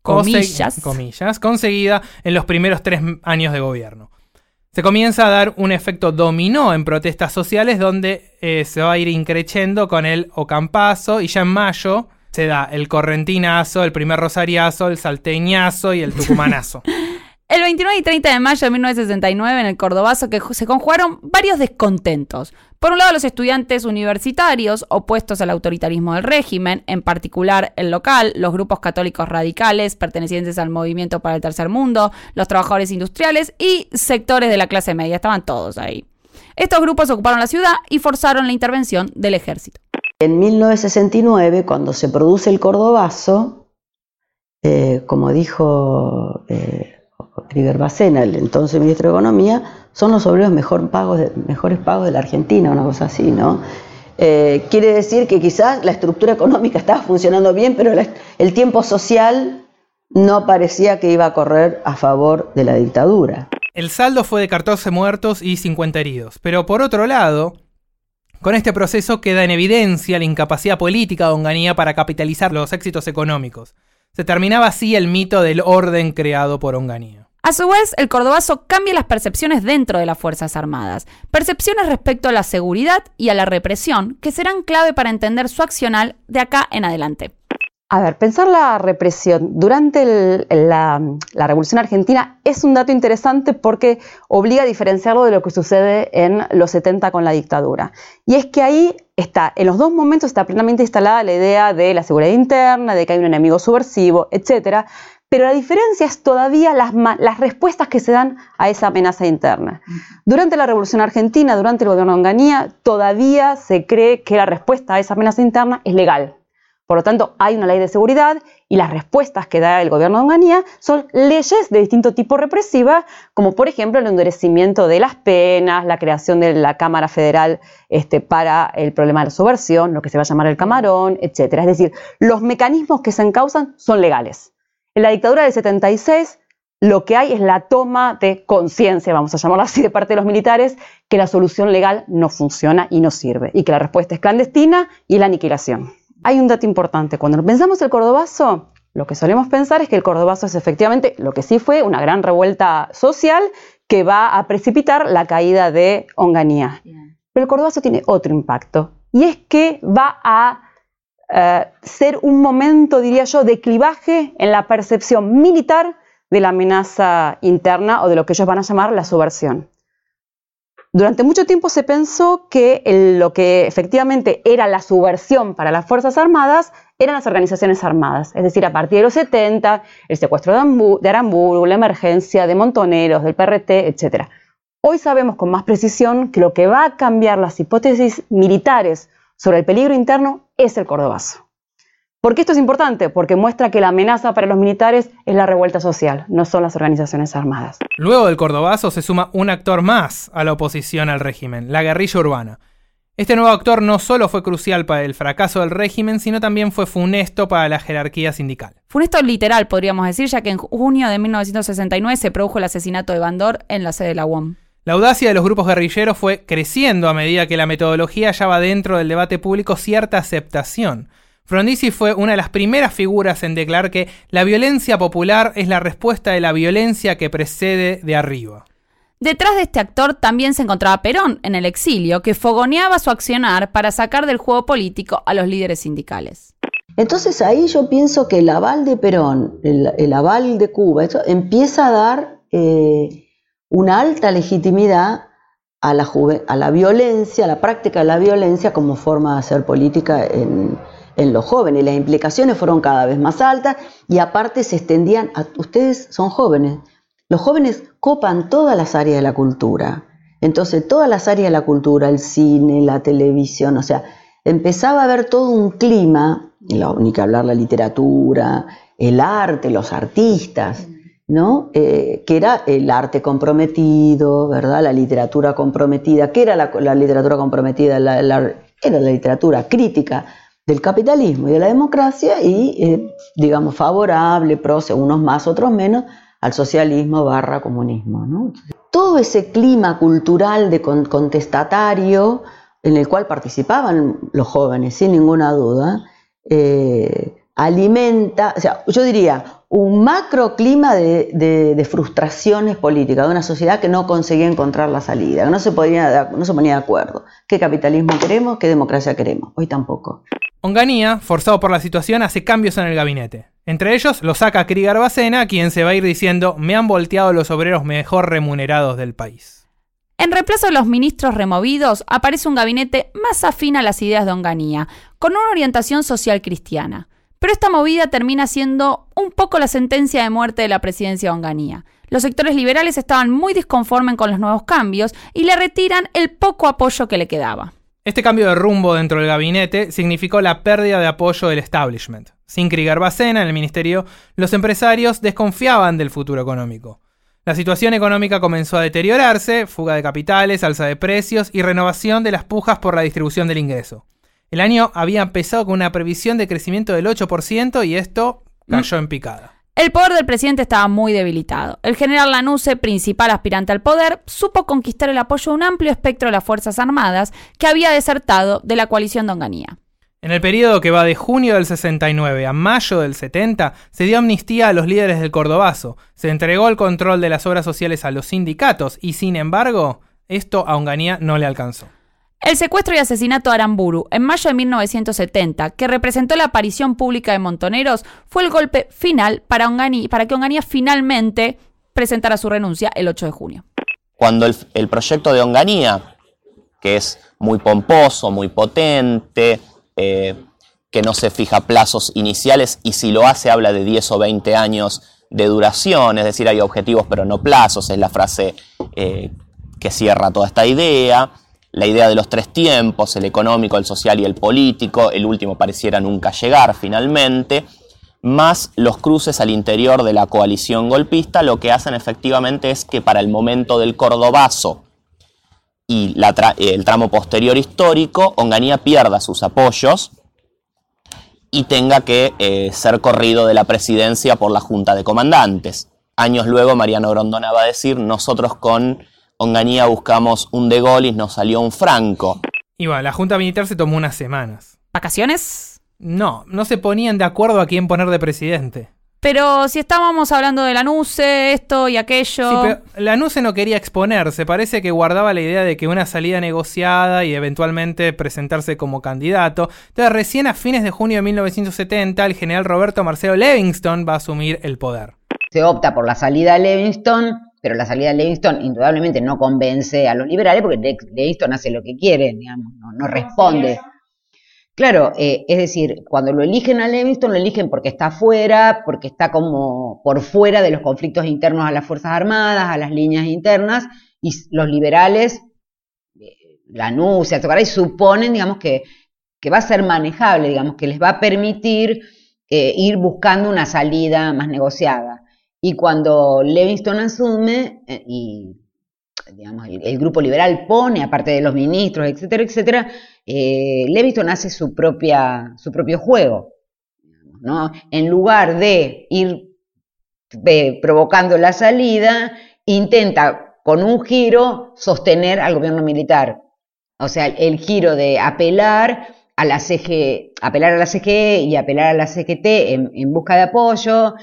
Speaker 3: comillas, conseguida en los primeros 3 años de gobierno. Se comienza a dar un efecto dominó en protestas sociales donde se va a ir increciendo con el ocampazo, y ya en mayo se da el correntinazo, el primer rosariazo, el salteñazo y el tucumanazo.
Speaker 2: El 29 y 30 de mayo de 1969 en el cordobazo que se conjugaron varios descontentos. Por un lado, los estudiantes universitarios opuestos al autoritarismo del régimen, en particular el local, los grupos católicos radicales pertenecientes al movimiento para el tercer mundo, los trabajadores industriales y sectores de la clase media, estaban todos ahí. Estos grupos ocuparon la ciudad y forzaron la intervención del ejército.
Speaker 20: En 1969, cuando se produce el cordobazo, como dijo River Bacena, el entonces ministro de Economía, son los obreros mejores pagos de la Argentina, una cosa así, ¿no? Quiere decir que quizás la estructura económica estaba funcionando bien, pero el tiempo social no parecía que iba a correr a favor de la dictadura.
Speaker 3: El saldo fue de 14 muertos y 50 heridos. Pero por otro lado, con este proceso queda en evidencia la incapacidad política de Onganía para capitalizar los éxitos económicos. Se terminaba así el mito del orden creado por Onganía.
Speaker 2: A su vez, el cordobazo cambia las percepciones dentro de las Fuerzas Armadas. Percepciones respecto a la seguridad y a la represión, que serán clave para entender su accionar de acá en adelante.
Speaker 19: A ver, pensar la represión durante la Revolución Argentina es un dato interesante porque obliga a diferenciarlo de lo que sucede en los 70 con la dictadura. Y es que ahí está, en los dos momentos está plenamente instalada la idea de la seguridad interna, de que hay un enemigo subversivo, etc. Pero la diferencia es todavía las respuestas que se dan a esa amenaza interna. Durante la Revolución Argentina, durante el gobierno de Onganía, todavía se cree que la respuesta a esa amenaza interna es legal. Por lo tanto, hay una ley de seguridad y las respuestas que da el gobierno de Onganía son leyes de distinto tipo represiva, como por ejemplo el endurecimiento de las penas, la creación de la Cámara Federal para el problema de la subversión, lo que se va a llamar el camarón, etc. Es decir, los mecanismos que se encausan son legales. En la dictadura del 76 lo que hay es la toma de conciencia, vamos a llamarlo así, de parte de los militares, que la solución legal no funciona y no sirve, y que la respuesta es clandestina y la aniquilación. Hay un dato importante. Cuando pensamos el cordobazo, lo que solemos pensar es que el cordobazo es efectivamente lo que sí fue una gran revuelta social que va a precipitar la caída de Onganía. Pero el cordobazo tiene otro impacto, y es que va a ser un momento, diría yo, de clivaje en la percepción militar de la amenaza interna o de lo que ellos van a llamar la subversión. Durante mucho tiempo se pensó que lo que efectivamente era la subversión para las Fuerzas Armadas eran las organizaciones armadas. Es decir, a partir de los 70, el secuestro de Aramburu, la emergencia de Montoneros, del PRT, etc. Hoy sabemos con más precisión que lo que va a cambiar las hipótesis militares sobre el peligro interno es el cordobazo. ¿Por qué esto es importante? Porque muestra que la amenaza para los militares es la revuelta social, no son las organizaciones armadas.
Speaker 3: Luego del cordobazo se suma un actor más a la oposición al régimen, la guerrilla urbana. Este nuevo actor no solo fue crucial para el fracaso del régimen, sino también fue funesto para la jerarquía sindical.
Speaker 2: Funesto literal, podríamos decir, ya que en junio de 1969 se produjo el asesinato de Bandor en la sede de la UOM.
Speaker 3: La audacia de los grupos guerrilleros fue creciendo a medida que la metodología hallaba dentro del debate público cierta aceptación. Frondizi fue una de las primeras figuras en declarar que la violencia popular es la respuesta de la violencia que precede de arriba.
Speaker 2: Detrás de este actor también se encontraba Perón, en el exilio, que fogoneaba su accionar para sacar del juego político a los líderes sindicales.
Speaker 20: Entonces ahí yo pienso que el aval de Perón, el aval de Cuba, esto empieza a dar una alta legitimidad a la violencia, a la práctica de la violencia como forma de hacer política en los jóvenes. Las implicaciones fueron cada vez más altas y aparte se extendían a... Ustedes son jóvenes. Los jóvenes copan todas las áreas de la cultura. Entonces, todas las áreas de la cultura, el cine, la televisión, o sea, empezaba a haber todo un clima, ni que hablar la literatura, el arte, los artistas, ¿no? Que era el arte comprometido, ¿verdad? La literatura comprometida. ¿Qué era la literatura comprometida? Era la literatura crítica del capitalismo y de la democracia y, digamos, favorable, unos más, otros menos, al socialismo / comunismo, ¿no? Todo ese clima cultural de contestatario en el cual participaban los jóvenes, sin ninguna duda, alimenta, o sea, yo diría, un macroclima de frustraciones políticas, de una sociedad que no conseguía encontrar la salida, que no se ponía de acuerdo. ¿Qué capitalismo queremos? ¿Qué democracia queremos? Hoy tampoco.
Speaker 3: Onganía, forzado por la situación, hace cambios en el gabinete. Entre ellos lo saca Krigar Bacena, quien se va a ir diciendo: me han volteado los obreros mejor remunerados del país.
Speaker 2: En reemplazo de los ministros removidos, aparece un gabinete más afín a las ideas de Onganía, con una orientación social cristiana. Pero esta movida termina siendo un poco la sentencia de muerte de la presidencia de Onganía. Los sectores liberales estaban muy disconformes con los nuevos cambios y le retiran el poco apoyo que le quedaba.
Speaker 3: Este cambio de rumbo dentro del gabinete significó la pérdida de apoyo del establishment. Sin Krigar Bacena en el ministerio, los empresarios desconfiaban del futuro económico. La situación económica comenzó a deteriorarse, fuga de capitales, alza de precios y renovación de las pujas por la distribución del ingreso. El año había empezado con una previsión de crecimiento del 8% y esto cayó en picada.
Speaker 2: El poder del presidente estaba muy debilitado. El general Lanusse, principal aspirante al poder, supo conquistar el apoyo de un amplio espectro de las Fuerzas Armadas que había desertado de la coalición de Onganía.
Speaker 3: En el periodo que va de junio del 69 a mayo del 70, se dio amnistía a los líderes del Cordobazo, se entregó el control de las obras sociales a los sindicatos y, sin embargo, esto a Onganía no le alcanzó.
Speaker 2: El secuestro y asesinato de Aramburu en mayo de 1970, que representó la aparición pública de Montoneros, fue el golpe final para que Onganía finalmente presentara su renuncia el 8 de junio.
Speaker 16: Cuando el proyecto de Onganía, que es muy pomposo, muy potente, que no se fija plazos iniciales y si lo hace habla de 10 o 20 años de duración, es decir, hay objetivos pero no plazos, es la frase que cierra toda esta idea. La idea de los 3 tiempos, el económico, el social y el político, el último pareciera nunca llegar finalmente, más los cruces al interior de la coalición golpista, lo que hacen efectivamente es que para el momento del Cordobazo y el tramo posterior histórico, Onganía pierda sus apoyos y tenga que ser corrido de la presidencia por la Junta de Comandantes. Años luego Mariano Grondona va a decir, nosotros con Onganía buscamos un De Gaulle y nos salió un Franco.
Speaker 3: Y bueno, la Junta Militar se tomó unas semanas.
Speaker 2: ¿Vacaciones?
Speaker 3: No se ponían de acuerdo a quién poner de presidente.
Speaker 2: Pero si estábamos hablando de Lanusse, esto y aquello...
Speaker 3: Sí, pero Lanusse no quería exponerse. Parece que guardaba la idea de que una salida negociada y eventualmente presentarse como candidato. Entonces, recién a fines de junio de 1970, el general Roberto Marcelo Livingston va a asumir el poder.
Speaker 15: Se opta por la salida de Livingston, pero la salida de Livingston indudablemente no convence a los liberales porque Livingston hace lo que quiere, digamos, no responde. Claro, es decir, cuando lo eligen a Livingston, lo eligen porque está afuera, porque está como por fuera de los conflictos internos a las Fuerzas Armadas, a las líneas internas, y los liberales, Lanusse, suponen, digamos, que va a ser manejable, digamos, que les va a permitir ir buscando una salida más negociada. Y cuando Livingston asume, y digamos, el grupo liberal pone, aparte de los ministros, etcétera, etcétera, Livingston hace su propio juego, ¿no? En lugar de ir provocando la salida, intenta con un giro sostener al gobierno militar. O sea, el giro de apelar a la CGE y apelar a la CGT en busca de apoyo,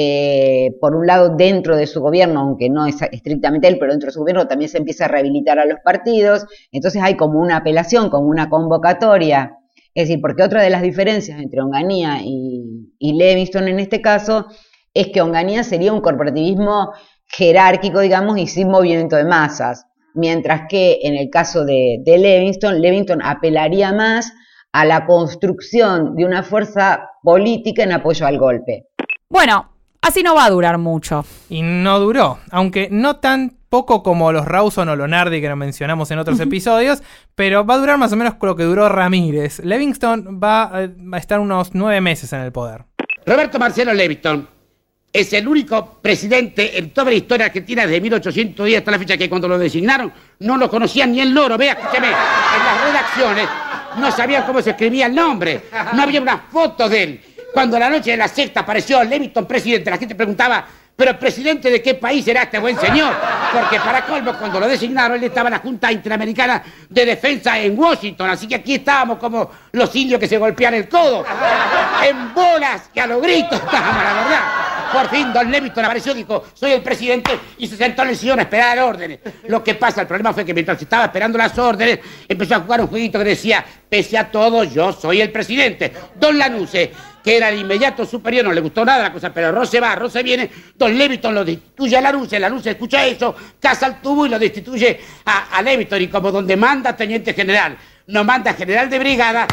Speaker 15: por un lado dentro de su gobierno, aunque no es estrictamente él, pero dentro de su gobierno también se empieza a rehabilitar a los partidos, entonces hay como una apelación, como una convocatoria, es decir, porque otra de las diferencias entre Onganía y Livingston en este caso, es que Onganía sería un corporativismo jerárquico, digamos, y sin movimiento de masas, mientras que en el caso de Livingston apelaría más a la construcción de una fuerza política en apoyo al golpe.
Speaker 2: Bueno, así no va a durar mucho.
Speaker 3: Y no duró, aunque no tan poco como los Rawson o Lonardi que nos mencionamos en otros episodios, pero va a durar más o menos lo que duró Ramírez. Livingston va a estar unos 9 meses en el poder.
Speaker 12: Roberto Marcelo Livingston es el único presidente en toda la historia argentina desde 1810 hasta la fecha que cuando lo designaron no lo conocían ni el loro. Vea, escúcheme, en las redacciones no sabían cómo se escribía el nombre, no había una foto de él. Cuando la noche de la sexta apareció Livingston presidente, la gente preguntaba, ¿pero presidente de qué país era este buen señor? Porque para colmo, cuando lo designaron, él estaba en la Junta Interamericana de Defensa en Washington, así que aquí estábamos como los indios que se golpean el codo, en bolas que a los gritos estábamos, la verdad. Por fin don Livingston apareció, dijo, soy el presidente, y se sentó en el sillón a esperar órdenes. Lo que pasa, el problema fue que mientras estaba esperando las órdenes, empezó a jugar un jueguito que decía, pese a todo, yo soy el presidente. Don Lanusse, que era el inmediato superior, no le gustó nada la cosa, pero Rose va, Rose viene, don Livingston lo destituye a Lanusse escucha eso, caza el tubo y lo destituye a Livingston, y como donde manda teniente general, no manda general de brigada,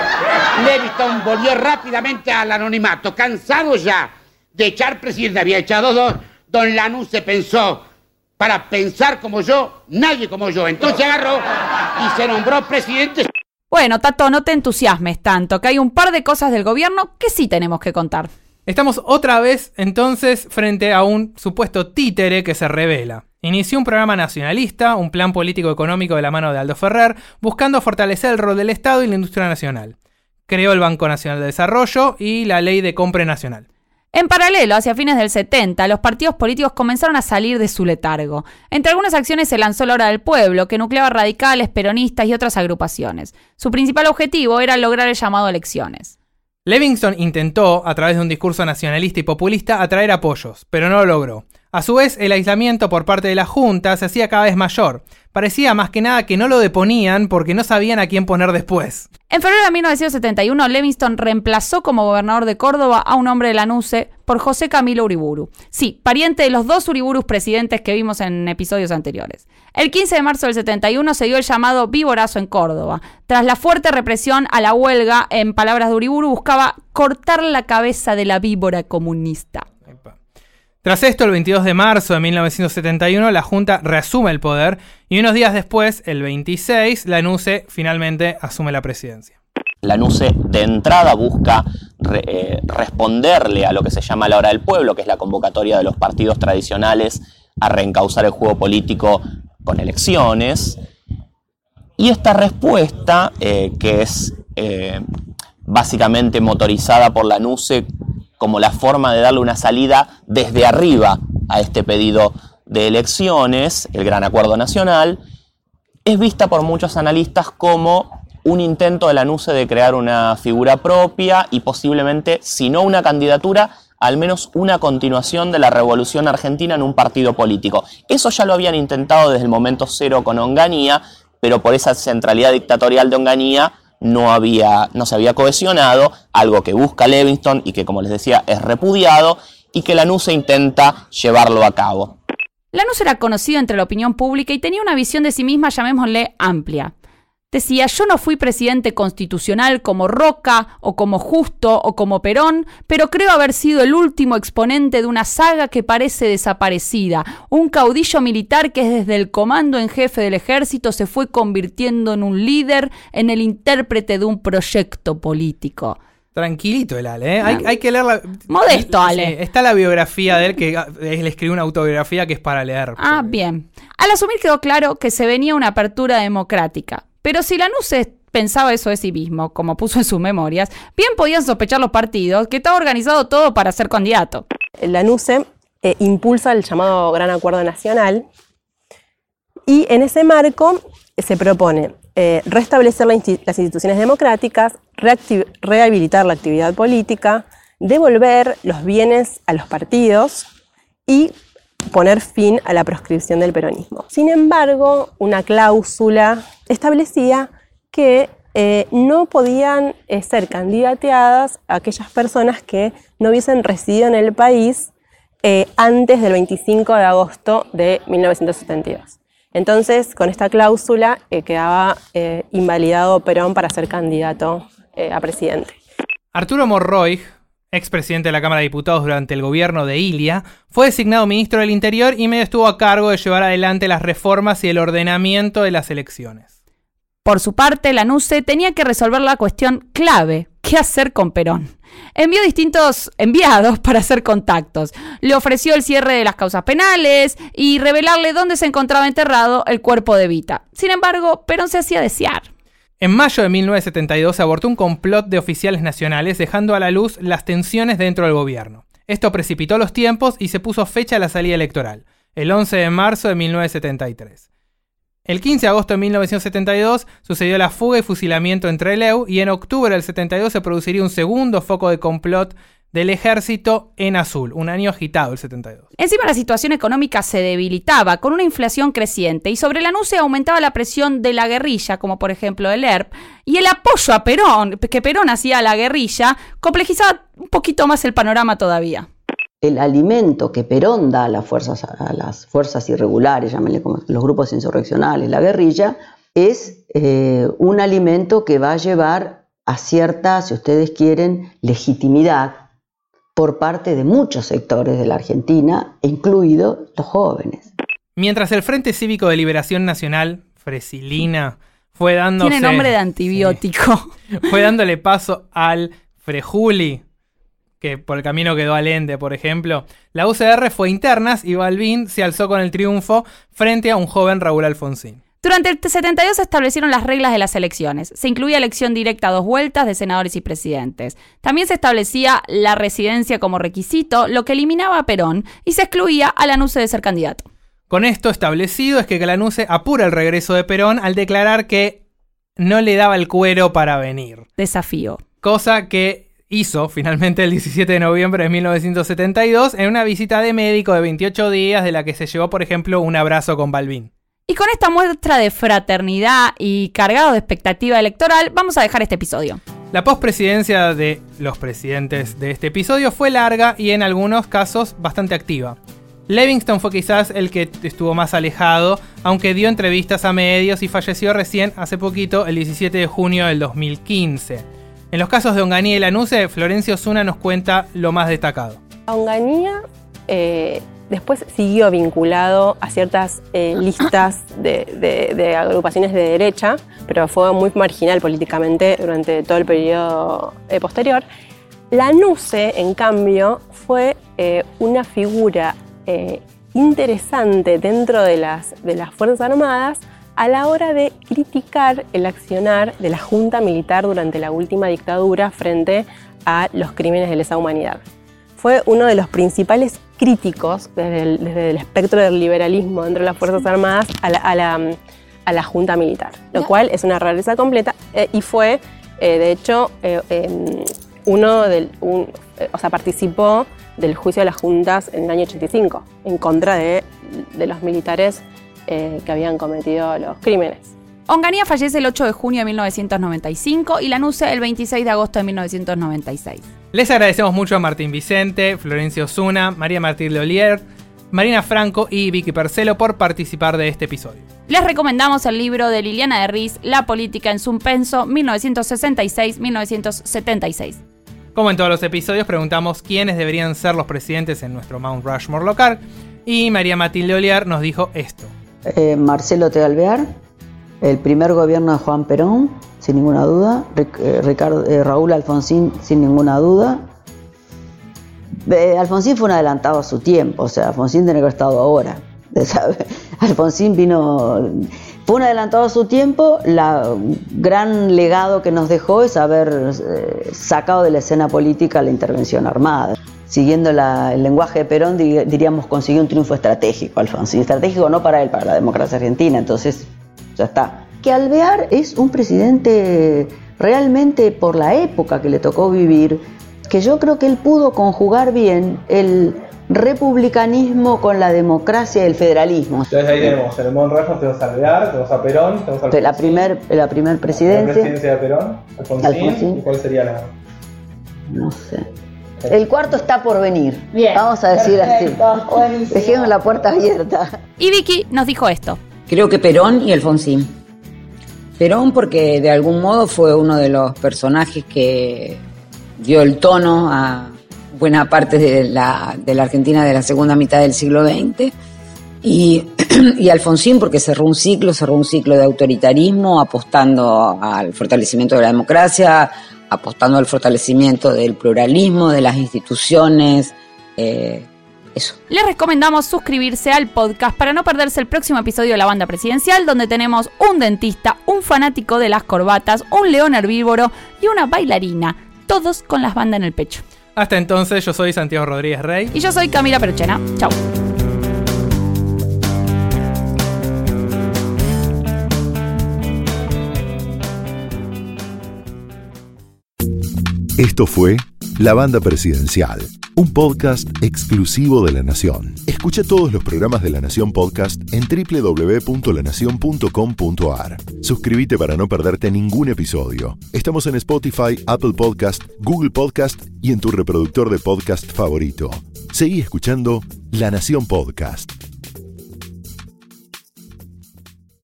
Speaker 12: Livingston volvió rápidamente al anonimato, cansado ya de echar presidente, había echado 2, don Lanusse pensó, para pensar como yo, nadie como yo, entonces agarró y se nombró presidente.
Speaker 2: Bueno, Tato, no te entusiasmes tanto, que hay un par de cosas del gobierno que sí tenemos que contar.
Speaker 3: Estamos otra vez, entonces, frente a un supuesto títere que se revela. Inició un programa nacionalista, un plan político-económico de la mano de Aldo Ferrer, buscando fortalecer el rol del Estado y la industria nacional. Creó el Banco Nacional de Desarrollo y la Ley de Compra Nacional.
Speaker 2: En paralelo, hacia fines del 70, los partidos políticos comenzaron a salir de su letargo. Entre algunas acciones se lanzó la Hora del Pueblo, que nucleaba radicales, peronistas y otras agrupaciones. Su principal objetivo era lograr el llamado a elecciones.
Speaker 3: Livingston intentó, a través de un discurso nacionalista y populista, atraer apoyos, pero no lo logró. A su vez, el aislamiento por parte de la Junta se hacía cada vez mayor. Parecía más que nada que no lo deponían porque no sabían a quién poner después.
Speaker 2: En febrero de 1971, Livingston reemplazó como gobernador de Córdoba a un hombre de Lanuse por José Camilo Uriburu. Sí, pariente de los dos Uriburus presidentes que vimos en episodios anteriores. El 15 de marzo del 71 se dio el llamado Viborazo en Córdoba. Tras la fuerte represión a la huelga, en palabras de Uriburu, buscaba cortar la cabeza de la víbora comunista.
Speaker 3: Tras esto, el 22 de marzo de 1971, la Junta reasume el poder y unos días después, el 26, Lanuse finalmente asume la presidencia.
Speaker 16: Lanuse de entrada busca responderle a lo que se llama la Hora del Pueblo, que es la convocatoria de los partidos tradicionales a reencauzar el juego político con elecciones. Y esta respuesta, que es básicamente motorizada por Lanuse como la forma de darle una salida desde arriba a este pedido de elecciones, el Gran Acuerdo Nacional, es vista por muchos analistas como un intento de Lanuse de crear una figura propia y posiblemente, si no una candidatura, al menos una continuación de la Revolución Argentina en un partido político. Eso ya lo habían intentado desde el momento cero con Onganía, pero por esa centralidad dictatorial de Onganía no se había cohesionado, algo que busca Livingston y que, como les decía, es repudiado, y que Lanuse intenta llevarlo a cabo.
Speaker 2: Lanuse era conocido entre la opinión pública y tenía una visión de sí misma, llamémosle, amplia. Decía, yo no fui presidente constitucional como Roca, o como Justo, o como Perón, pero creo haber sido el último exponente de una saga que parece desaparecida, un caudillo militar que desde el comando en jefe del ejército se fue convirtiendo en un líder, en el intérprete de un proyecto político.
Speaker 3: Tranquilito el Ale, ¿eh? Hay que leerla.
Speaker 2: Modesto, Ale.
Speaker 3: Sí, está la biografía de él, que él escribió una autobiografía que es para leer.
Speaker 2: Ah, bien. Al asumir quedó claro que se venía una apertura democrática. Pero si Lanuse pensaba eso de sí mismo, como puso en sus memorias, bien podían sospechar los partidos que estaba organizado todo para ser candidato.
Speaker 18: Lanuse impulsa el llamado Gran Acuerdo Nacional y en ese marco se propone restablecer las instituciones democráticas, rehabilitar la actividad política, devolver los bienes a los partidos y poner fin a la proscripción del peronismo. Sin embargo, una cláusula establecía que no podían ser candidateadas aquellas personas que no hubiesen residido en el país antes del 25 de agosto de 1972. Entonces, con esta cláusula quedaba invalidado Perón para ser candidato a presidente.
Speaker 3: Arturo Monroy, expresidente de la Cámara de Diputados durante el gobierno de Ilia, fue designado ministro del Interior y medio estuvo a cargo de llevar adelante las reformas y el ordenamiento de las elecciones.
Speaker 2: Por su parte, Lanuse tenía que resolver la cuestión clave: ¿qué hacer con Perón? Envió distintos enviados para hacer contactos. Le ofreció el cierre de las causas penales y revelarle dónde se encontraba enterrado el cuerpo de Evita. Sin embargo, Perón se hacía desear.
Speaker 3: En mayo de 1972 se abortó un complot de oficiales nacionales, dejando a la luz las tensiones dentro del gobierno. Esto precipitó los tiempos y se puso fecha a la salida electoral, el 11 de marzo de 1973. El 15 de agosto de 1972 sucedió la fuga y fusilamiento en Trelew, y en octubre del 72 se produciría un segundo foco de complot del ejército en Azul, un año agitado el 72.
Speaker 2: Encima la situación económica se debilitaba con una inflación creciente y sobre Lanuse aumentaba la presión de la guerrilla, como por ejemplo el ERP, y el apoyo a Perón, que Perón hacía a la guerrilla, complejizaba un poquito más el panorama todavía.
Speaker 20: El alimento que Perón da a las fuerzas irregulares, llámenle como los grupos insurreccionales, la guerrilla, es un alimento que va a llevar a cierta, si ustedes quieren, legitimidad por parte de muchos sectores de la Argentina, incluidos los jóvenes.
Speaker 3: Mientras el Frente Cívico de Liberación Nacional, Fresilina, fue dándose...
Speaker 2: Tiene nombre de antibiótico.
Speaker 3: Sí, fue dándole paso al Frejuli, que por el camino quedó Allende, por ejemplo. La UCR fue internas y Balbín se alzó con el triunfo frente a un joven Raúl Alfonsín.
Speaker 2: Durante el 72 se establecieron las reglas de las elecciones. Se incluía elección directa a 2 vueltas de senadores y presidentes. También se establecía la residencia como requisito, lo que eliminaba a Perón, y se excluía a Lanuse de ser candidato.
Speaker 3: Con esto establecido es que Lanuse apura el regreso de Perón al declarar que no le daba el cuero para venir.
Speaker 2: Desafío.
Speaker 3: Cosa que hizo finalmente el 17 de noviembre de 1972 en una visita de médico de 28 días de la que se llevó, por ejemplo, un abrazo con Balbín.
Speaker 2: Y con esta muestra de fraternidad y cargado de expectativa electoral, vamos a dejar este episodio.
Speaker 3: La pospresidencia de los presidentes de este episodio fue larga y en algunos casos bastante activa. Livingston fue quizás el que estuvo más alejado, aunque dio entrevistas a medios y falleció recién hace poquito, el 17 de junio del 2015. En los casos de Onganía y Lanuse, Florencio Osuna nos cuenta lo más destacado.
Speaker 18: Onganía después siguió vinculado a ciertas listas de agrupaciones de derecha, pero fue muy marginal políticamente durante todo el periodo posterior. Lanuse, en cambio, fue una figura interesante dentro de las Fuerzas Armadas a la hora de criticar el accionar de la Junta Militar durante la última dictadura frente a los crímenes de lesa humanidad. Fue uno de los principales críticos desde el espectro del liberalismo dentro de las Fuerzas Armadas a la Junta Militar, lo cual es una rareza completa y fue, de hecho, participó del juicio de las juntas en el año 85 en contra de los militares que habían cometido los crímenes.
Speaker 2: Onganía fallece el 8 de junio de 1995 y Lanuse el 26 de agosto de 1996.
Speaker 3: Les agradecemos mucho a Martín Vicente, Florencio Osuna, María Martín Leolier, Marina Franco y Vicky Percelo por participar de este episodio.
Speaker 2: Les recomendamos el libro de Liliana de Riz, La política en suspenso, 1966-1976.
Speaker 3: Como en todos los episodios, preguntamos quiénes deberían ser los presidentes en nuestro Mount Rushmore local y María Matilde Oliar nos dijo esto.
Speaker 20: Marcelo T. Alvear, el primer gobierno de Juan Perón, sin ninguna duda. Raúl Alfonsín, sin ninguna duda. Alfonsín fue un adelantado a su tiempo, o sea, Alfonsín tiene que haber estado ahora. Alfonsín fue un adelantado a su tiempo. Gran legado que nos dejó es haber sacado de la escena política la intervención armada. Siguiendo el lenguaje de Perón, diríamos, consiguió un triunfo estratégico, Alfonsín. Estratégico no para él, para la democracia argentina, entonces ya está. Que Alvear es un presidente realmente por la época que le tocó vivir, que yo creo que él pudo conjugar bien el republicanismo con la democracia y el federalismo.
Speaker 3: Entonces ahí tenemos el Mount Rushmore, tenemos a Alvear, tenemos a Perón, tenemos a Alfonsín.
Speaker 20: La primer presidencia.
Speaker 3: La presidencia de Perón, Alfonsín. ¿Y cuál sería la...?
Speaker 20: No sé. El cuarto está por venir.
Speaker 15: Bien,
Speaker 20: vamos a decir
Speaker 15: perfecto,
Speaker 20: así.
Speaker 15: buenísimo.
Speaker 20: Dejemos la puerta abierta.
Speaker 2: Y Vicky nos dijo esto.
Speaker 15: Creo que Perón y Alfonsín. Perón porque de algún modo fue uno de los personajes que dio el tono a buena parte de la Argentina de la segunda mitad del siglo XX. Y Alfonsín porque cerró un ciclo de autoritarismo, apostando al fortalecimiento de la democracia, apostando al fortalecimiento del pluralismo, de las instituciones, eso.
Speaker 2: Les recomendamos suscribirse al podcast para no perderse el próximo episodio de La Banda Presidencial, donde tenemos un dentista, un fanático de las corbatas, un león herbívoro y una bailarina, todos con las bandas en el pecho.
Speaker 3: Hasta entonces, yo soy Santiago Rodríguez Rey.
Speaker 2: Y yo soy Camila Perochena. Chau.
Speaker 1: Esto fue La Banda Presidencial, un podcast exclusivo de La Nación. Escucha todos los programas de La Nación Podcast en www.lanacion.com.ar. Suscríbete para no perderte ningún episodio. Estamos en Spotify, Apple Podcast, Google Podcast y en tu reproductor de podcast favorito. Seguí escuchando La Nación Podcast.